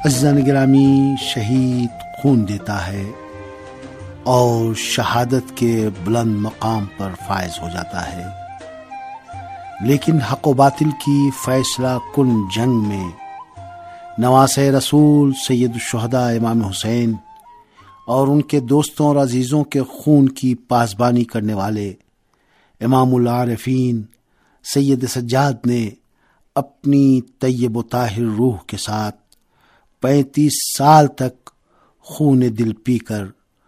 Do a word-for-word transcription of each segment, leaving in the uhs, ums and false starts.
عزیزان گرامی، شہید خون دیتا ہے اور شہادت کے بلند مقام پر فائز ہو جاتا ہے، لیکن حق و باطل کی فیصلہ کن جنگ میں نواسۂ رسول سید الشہداء امام حسین اور ان کے دوستوں اور عزیزوں کے خون کی پاسبانی کرنے والے امام العارفین سید سجاد نے اپنی طیب و طاہر روح کے ساتھ پینتیس سال تک خون دل پی کر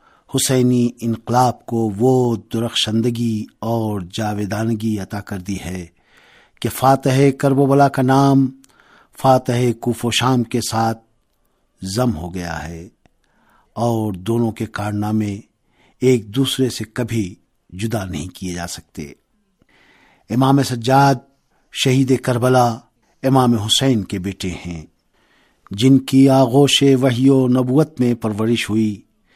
حسینی انقلاب کو وہ درخشندگی اور جاویدانگی عطا کر دی ہے کہ فاتح کرب و بلا کا نام فاتح کوف و شام کے ساتھ ضم ہو گیا ہے، اور دونوں کے کارنامے ایک دوسرے سے کبھی جدا نہیں کیے جا سکتے۔ امام سجاد شہید کربلا امام حسین کے بیٹے ہیں، جن کی آغوش وحی و نبوت میں پرورش ہوئی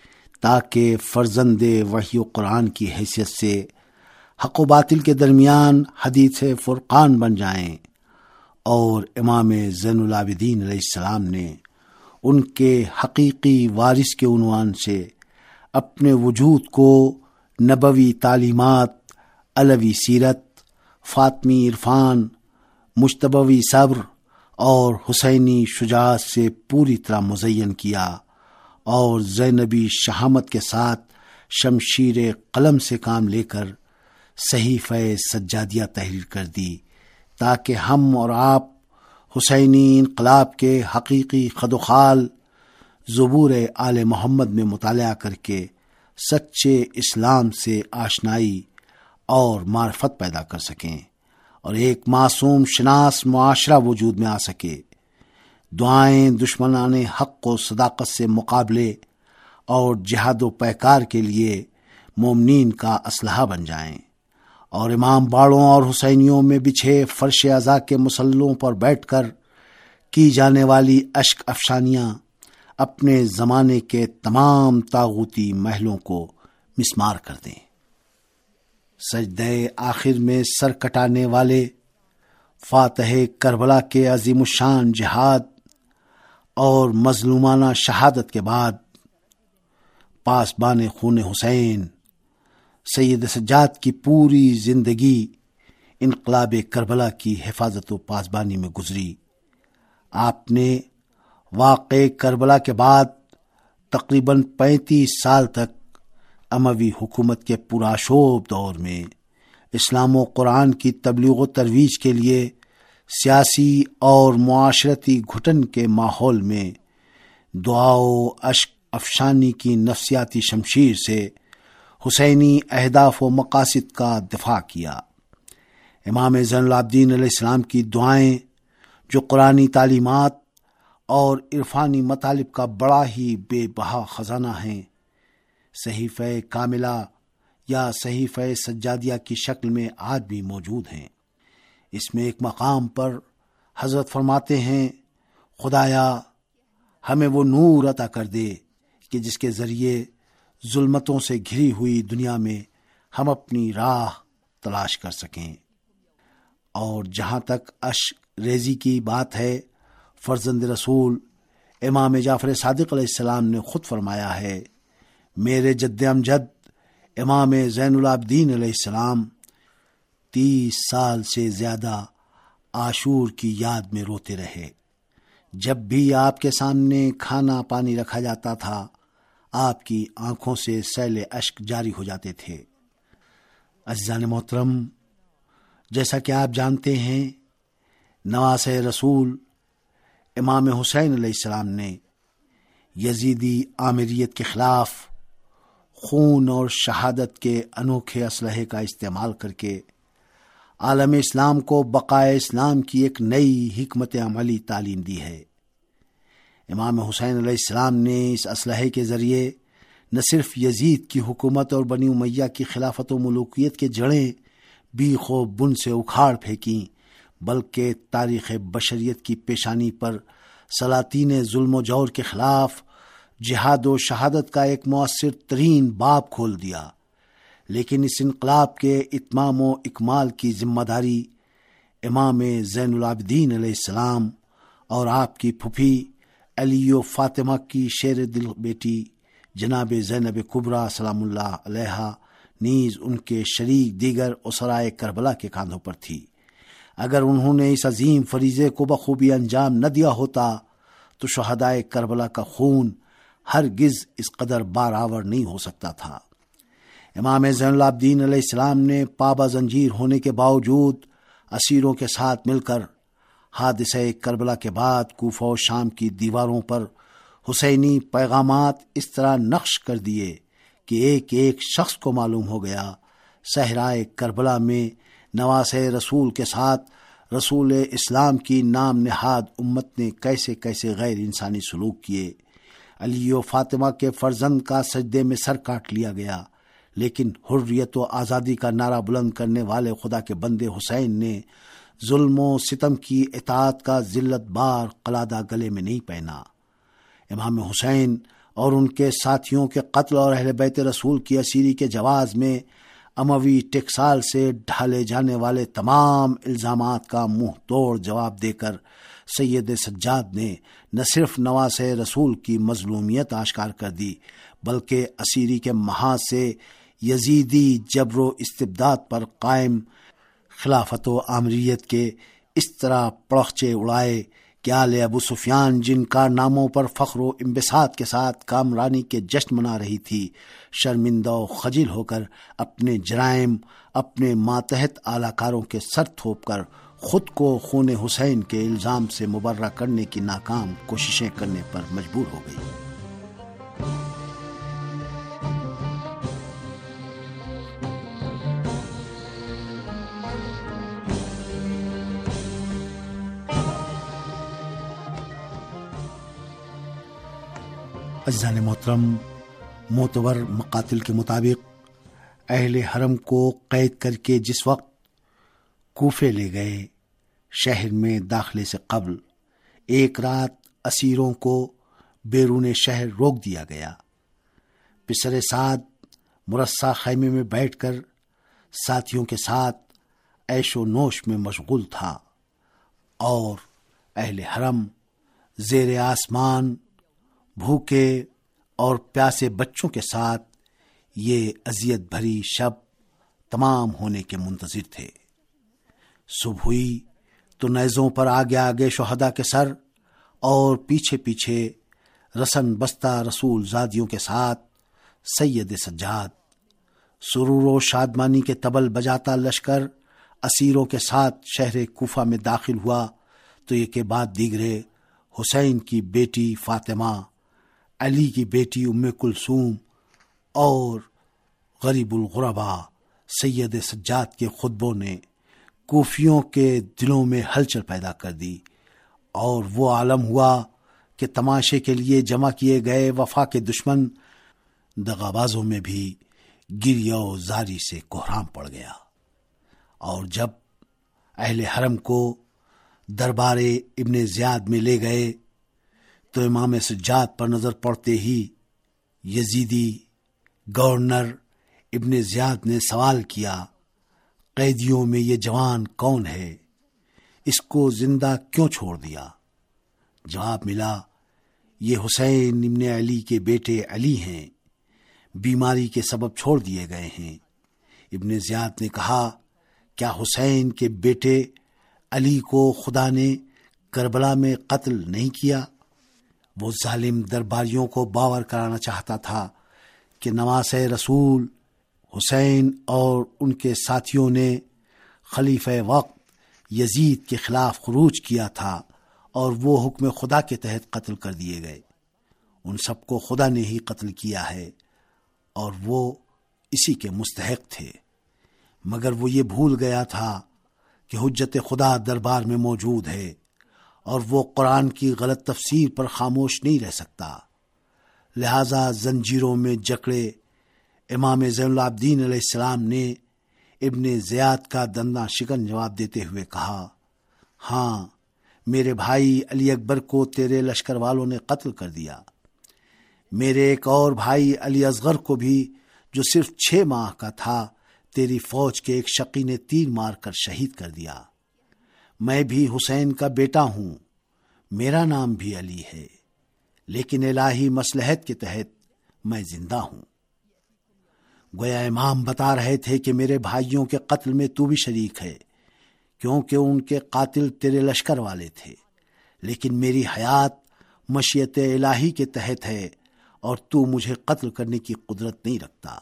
تاکہ فرزند وحی و قرآن کی حیثیت سے حق و باطل کے درمیان حدیث فرقان بن جائیں، اور امام زین العابدین علیہ السلام نے ان کے حقیقی وارث کے عنوان سے اپنے وجود کو نبوی تعلیمات، علوی سیرت، فاطمی عرفان، مجتبوی صبر اور حسینی شجاعت سے پوری طرح مزین کیا، اور زینبی شہامت کے ساتھ شمشیر قلم سے کام لے کر صحیفہ سجادیہ تحریر کر دی، تاکہ ہم اور آپ حسینی انقلاب کے حقیقی خد و خال زبور آل محمد میں مطالعہ کر کے سچے اسلام سے آشنائی اور معرفت پیدا کر سکیں، اور ایک معصوم شناس معاشرہ وجود میں آ سکے۔ دعائیں دشمنان حق و صداقت سے مقابلے اور جہاد و پیکار کے لیے مومنین کا اسلحہ بن جائیں، اور امام باڑوں اور حسینیوں میں بچھے فرش عزا کے مسلوں پر بیٹھ کر کی جانے والی اشک افشانیاں اپنے زمانے کے تمام طاغوتی محلوں کو مسمار کر دیں۔ سجدہ آخر میں سر کٹانے والے فاتح کربلا کے عظیم الشان جہاد اور مظلومانہ شہادت کے بعد پاسبان خون حسین سید سجاد کی پوری زندگی انقلاب کربلا کی حفاظت و پاسبانی میں گزری۔ آپ نے واقع کربلا کے بعد تقریباً پینتیس سال تک اموی حکومت کے پرآشوب دور میں اسلام و قرآن کی تبلیغ و ترویج کے لیے سیاسی اور معاشرتی گھٹن کے ماحول میں دعا و اشک افشانی کی نفسیاتی شمشیر سے حسینی اہداف و مقاصد کا دفاع کیا۔ امام زین العابدین علیہ السلام کی دعائیں، جو قرآنی تعلیمات اور عرفانی مطالب کا بڑا ہی بے بہا خزانہ ہیں، صحیفہ کاملہ یا صحیفہ سجادیہ کی شکل میں آج بھی موجود ہیں۔ اس میں ایک مقام پر حضرت فرماتے ہیں، خدایا ہمیں وہ نور عطا کر دے کہ جس کے ذریعے ظلمتوں سے گھری ہوئی دنیا میں ہم اپنی راہ تلاش کر سکیں۔ اور جہاں تک اشک ریزی کی بات ہے، فرزند رسول امام جعفر صادق علیہ السلام نے خود فرمایا ہے، میرے جد امجد امام زین العابدین علیہ السلام تیس سال سے زیادہ عاشور کی یاد میں روتے رہے۔ جب بھی آپ کے سامنے کھانا پانی رکھا جاتا تھا، آپ کی آنکھوں سے سیل اشک جاری ہو جاتے تھے۔ عزیزان محترم، جیسا کہ آپ جانتے ہیں، نواسۂ رسول امام حسین علیہ السلام نے یزیدی آمریت کے خلاف خون اور شہادت کے انوکھے اسلحے کا استعمال کر کے عالم اسلام کو بقائے اسلام کی ایک نئی حکمت عملی تعلیم دی ہے۔ امام حسین علیہ السلام نے اس اسلحے کے ذریعے نہ صرف یزید کی حکومت اور بنی امیہ کی خلافت و ملوکیت کے جڑیں بیخ و بن سے اکھاڑ پھینکیں، بلکہ تاریخ بشریت کی پیشانی پر سلاطین ظلم و جور کے خلاف جہاد و شہادت کا ایک مؤثر ترین باب کھول دیا۔ لیکن اس انقلاب کے اتمام و اکمال کی ذمہ داری امام زین العابدین علیہ السلام اور آپ کی پھوپھی علی و فاطمہ کی شیر دل بیٹی جناب زینب کبریٰ سلام اللہ علیہا نیز ان کے شریک دیگر اسرائے کربلا کے کاندھوں پر تھی۔ اگر انہوں نے اس عظیم فریضے کو بخوبی انجام نہ دیا ہوتا تو شہدائے کربلا کا خون ہرگز اس قدر بارآور نہیں ہو سکتا تھا۔ امام زین العابدین علیہ السلام نے پابہ زنجیر ہونے کے باوجود اسیروں کے ساتھ مل کر حادثہ کربلا کے بعد کوفہ و شام کی دیواروں پر حسینی پیغامات اس طرح نقش کر دیے کہ ایک ایک شخص کو معلوم ہو گیا صحرائے کربلا میں نواسہ رسول کے ساتھ رسول اسلام کی نام نہاد امت نے کیسے کیسے غیر انسانی سلوک کیے۔ علی و فاطمہ کے فرزند کا سجدے میں سر کاٹ لیا گیا، لیکن حریت و آزادی کا نعرہ بلند کرنے والے خدا کے بندے حسین نے ظلم و ستم کی اطاعت کا ذلت بار قلادہ گلے میں نہیں پہنا۔ امام حسین اور ان کے ساتھیوں کے قتل اور اہل بیت رسول کی اسیری کے جواز میں اموی ٹکسال سے ڈھالے جانے والے تمام الزامات کا منہ توڑ جواب دے کر سید سجاد نے نہ صرف نواسہ رسول کی مظلومیت آشکار کر دی بلکہ اسیری کے محاذ سے یزیدی جبر و استبداد پر قائم خلافت و آمریت کے اس طرح پڑخچے اڑائے کہ آل ابو سفیان جن کارناموں پر فخر و انبساط کے ساتھ کامرانی کے جشن منا رہی تھی، شرمندہ و خجل ہو کر اپنے جرائم اپنے ماتحت اعلی کاروں کے سر تھوپ کر خود کو خون حسین کے الزام سے مبرہ کرنے کی ناکام کوششیں کرنے پر مجبور ہو گئی۔ عزیزان محترم، معتبر مقاتل کے مطابق اہل حرم کو قید کر کے جس وقت کوفے لے گئے، شہر میں داخلے سے قبل ایک رات اسیروں کو بیرون شہر روک دیا گیا۔ پسر سعد مرصع خیمے میں بیٹھ کر ساتھیوں کے ساتھ عیش و نوش میں مشغول تھا اور اہل حرم زیر آسمان بھوکے اور پیاسے بچوں کے ساتھ یہ اذیت بھری شب تمام ہونے کے منتظر تھے۔ صبح ہوئی تو نیزوں پر آگے آگے شہداء کے سر اور پیچھے پیچھے رسن بستہ رسول زادیوں کے ساتھ سید سجاد، سرور و شادمانی کے طبل بجاتا لشکر اسیروں کے ساتھ شہر کوفہ میں داخل ہوا تو یہ کے بعد دیگرے حسین کی بیٹی فاطمہ، علی کی بیٹی ام کلثوم اور غریب الغربا سید سجاد کے خطبوں نے کوفیوں کے دلوں میں ہلچل پیدا کر دی اور وہ عالم ہوا کہ تماشے کے لیے جمع کیے گئے وفا کے دشمن دغابازوں میں بھی گریہ و زاری سے کوہرام پڑ گیا۔ اور جب اہل حرم کو دربار ابن زیاد میں لے گئے تو امام سجاد پر نظر پڑتے ہی یزیدی گورنر ابن زیاد نے سوال کیا، قیدیوں میں یہ جوان کون ہے؟ اس کو زندہ کیوں چھوڑ دیا؟ جواب ملا، یہ حسین ابن علی کے بیٹے علی ہیں، بیماری کے سبب چھوڑ دیے گئے ہیں۔ ابن زیاد نے کہا، کیا حسین کے بیٹے علی کو خدا نے کربلا میں قتل نہیں کیا؟ وہ ظالم درباریوں کو باور کرانا چاہتا تھا کہ نواسہ رسول حسین اور ان کے ساتھیوں نے خلیفہ وقت یزید کے خلاف خروج کیا تھا اور وہ حکم خدا کے تحت قتل کر دیے گئے۔ ان سب کو خدا نے ہی قتل کیا ہے اور وہ اسی کے مستحق تھے، مگر وہ یہ بھول گیا تھا کہ حجت خدا دربار میں موجود ہے اور وہ قرآن کی غلط تفسیر پر خاموش نہیں رہ سکتا، لہذا زنجیروں میں جکڑے امام زین العابدین علیہ السلام نے ابن زیاد کا دنداں شکن جواب دیتے ہوئے کہا، ہاں میرے بھائی علی اکبر کو تیرے لشکر والوں نے قتل کر دیا، میرے ایک اور بھائی علی اصغر کو بھی جو صرف چھ ماہ کا تھا تیری فوج کے ایک شقی نے تیر مار کر شہید کر دیا۔ میں بھی حسین کا بیٹا ہوں، میرا نام بھی علی ہے، لیکن الہی مصلحت کے تحت میں زندہ ہوں۔ گویا امام بتا رہے تھے کہ میرے بھائیوں کے قتل میں تو بھی شریک ہے، کیونکہ ان کے قاتل تیرے لشکر والے تھے، لیکن میری حیات مشیت الہی کے تحت ہے اور تو مجھے قتل کرنے کی قدرت نہیں رکھتا۔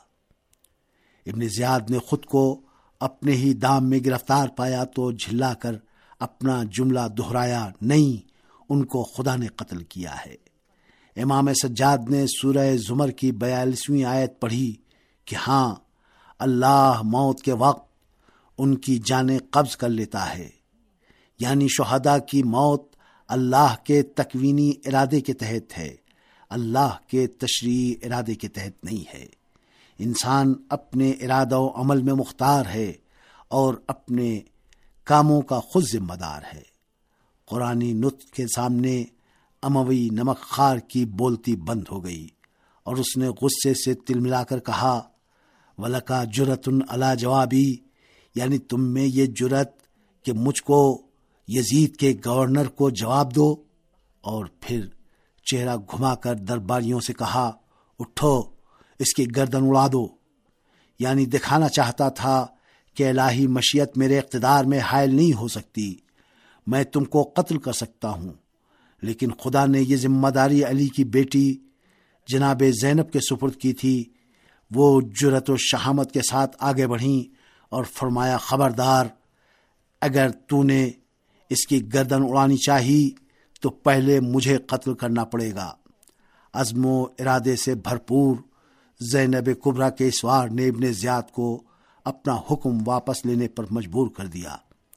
ابن زیاد نے خود کو اپنے ہی دام میں گرفتار پایا تو جھلا کر اپنا جملہ دہرایا، نہیں، ان کو خدا نے قتل کیا ہے۔ امام سجاد نے سورہ زمر کی بیالیسویں آیت پڑھی کہ ہاں، اللہ موت کے وقت ان کی جانیں قبض کر لیتا ہے، یعنی شہداء کی موت اللہ کے تکوینی ارادے کے تحت ہے، اللہ کے تشریعی ارادے کے تحت نہیں ہے۔ انسان اپنے ارادہ و عمل میں مختار ہے اور اپنے کاموں کا خود ذمہ دار ہے۔ قرآنی نطق کے سامنے اموی نمک خار کی بولتی بند ہو گئی اور اس نے غصے سے تل ملا کر کہا، وَلَكَا جُرَةٌ عَلَى جَوَابِي، یعنی تم میں یہ جرت کہ مجھ کو یزید کے گورنر کو جواب دو۔ اور پھر چہرہ گھما کر درباریوں سے کہا، اٹھو، اس کی گردن اڑا دو، یعنی دکھانا چاہتا تھا کہ الہی مشیت میرے اقتدار میں حائل نہیں ہو سکتی، میں تم کو قتل کر سکتا ہوں، لیکن خدا نے یہ ذمہ داری علی کی بیٹی جناب زینب کے سپرد کی تھی۔ وہ جرت و شہامت کے ساتھ آگے بڑھیں اور فرمایا، خبردار، اگر تو نے اس کی گردن اڑانی چاہی تو پہلے مجھے قتل کرنا پڑے گا۔ عزم و ارادے سے بھرپور زینب کبریٰ کے اسوار نے ابن زیاد کو اپنا حکم واپس لینے پر مجبور کر دیا،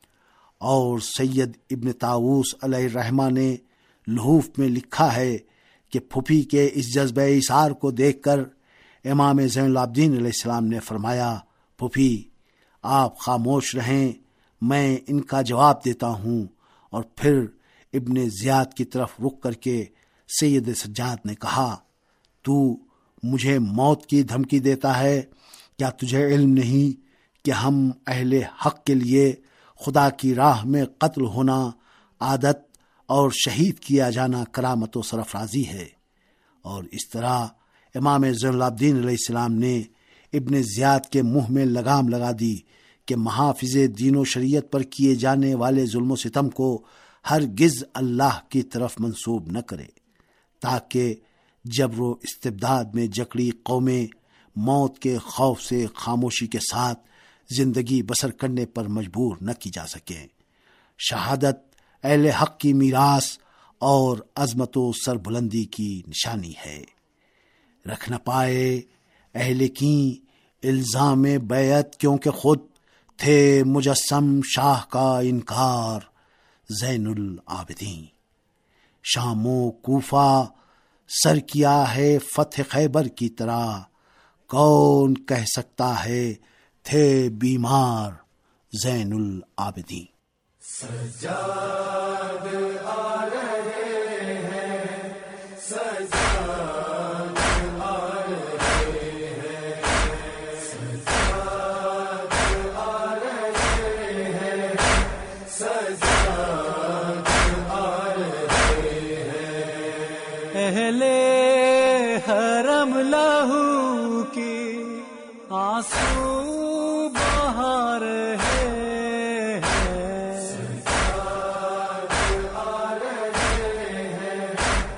اور سید ابن طاووس علیہ الرحمہ نے لحوف میں لکھا ہے کہ پھوپھی کے اس جذبہ ایثار کو دیکھ کر امام زین العابدین علیہ السلام نے فرمایا، پھوپھی آپ خاموش رہیں، میں ان کا جواب دیتا ہوں۔ اور پھر ابن زیاد کی طرف رخ کر کے سید سجاد نے کہا، تو مجھے موت کی دھمکی دیتا ہے، کیا تجھے علم نہیں کہ ہم اہل حق کے لیے خدا کی راہ میں قتل ہونا عادت اور شہید کیا جانا کرامت و سرفرازی ہے؟ اور اس طرح امام زین العابدین علیہ السلام نے ابن زیاد کے منہ میں لگام لگا دی کہ محافظ دین و شریعت پر کیے جانے والے ظلم و ستم کو ہرگز اللہ کی طرف منسوب نہ کرے، تاکہ جبر و استبداد میں جکڑی قومیں موت کے خوف سے خاموشی کے ساتھ زندگی بسر کرنے پر مجبور نہ کی جا سکیں۔ شہادت اہل حق کی میراث اور عظمت و سربلندی کی نشانی ہے۔ رکھ نہ پائے اہل کی الزام بیعت، کیونکہ خود تھے مجسم شاہ کا انکار زین العابدین۔ شام و کوفہ سر کیا ہے فتح خیبر کی طرح، کون کہہ سکتا ہے تھے بیمار زین العابدین۔ سجاد آ رہے ہیں، سجاد آ رہے ہیں، سجاد آ رہے ہیں، سجاد آ رہے ہیں۔ اہل حرم لہو کی آنسو بہا رہے ہیں، سجاد آ رہے ہیں،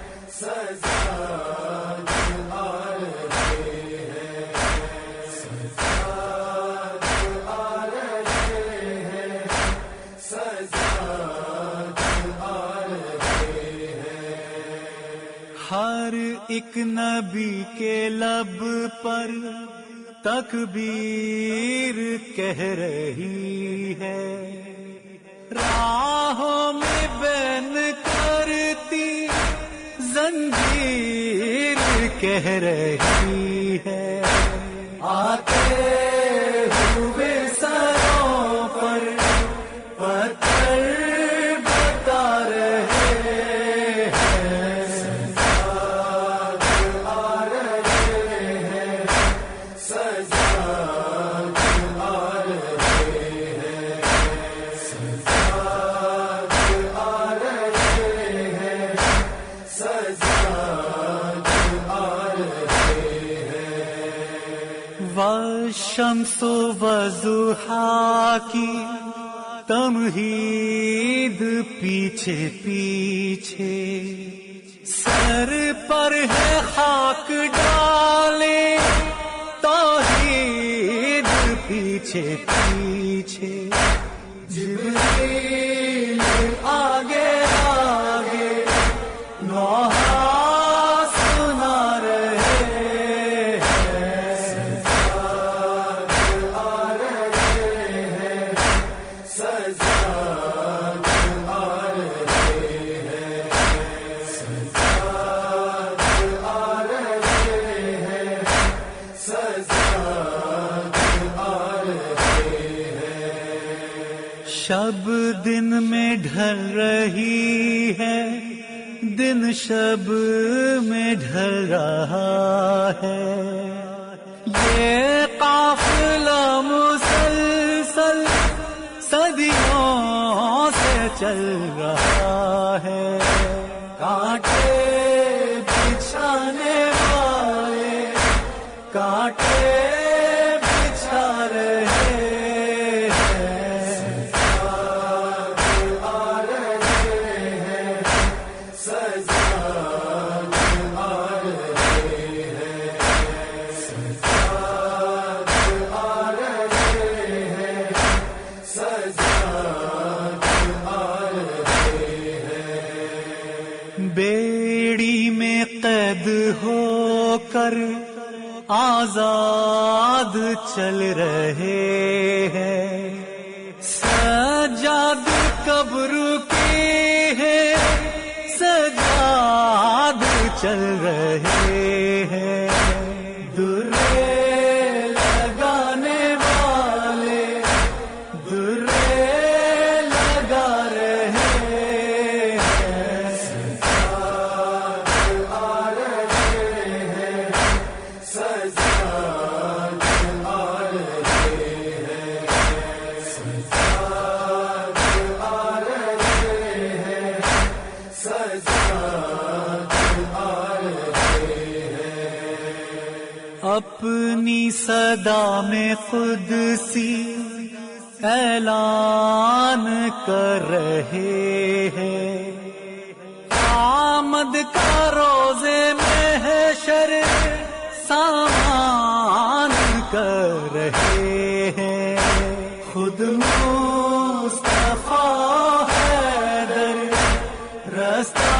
سجاد آ رہے ہیں، سجاد آ رہے ہیں، سجاد آ رہے ہیں۔ ہر ایک نبی کے لب پر تکبیر کہہ رہی ہے، راہوں میں بین کرتی زنجیر کہہ رہی ہے، آتے ہوئے سروں پر پتھر بتا رہے ہیں، سجاد آ رہے ہیں، سجاد آ رہے ہیں، سجاد آ رہے ہیں، سجاد والشمس وضحا کی تمہید پیچھے پیچھے، سر پر ہے خاک ڈالے توحید پیچھے پیچھے، جبریل آگے آگے نوحہ سنا رہے ہیں، سجاد آ رہے ہیں، سجاد آ رہے ہیں، سجاد آ رہے ہیں، سجاد آ رہے ہیں۔ شب دن میں ڈھل رہی ہے، دن شب میں ڈھل رہا ہے، یہ قافلہ مسلسل صدیوں سے چل رہا ہے، کانٹے بچھانے والے کانٹے بچھا رہے بیڑی میں قید ہو کر آزاد چل رہے ہیں، سجاد قبر کے ہیں، سجاد چل رہے ہیں، درے لگانے والے درے لگا رہے ہیں، اپنی صدا میں قدسی اعلان کر رہے ہیں، آمد کا روزے محشر سامان کر رہے ہیں، خود مصطفیٰ حیدر رستہ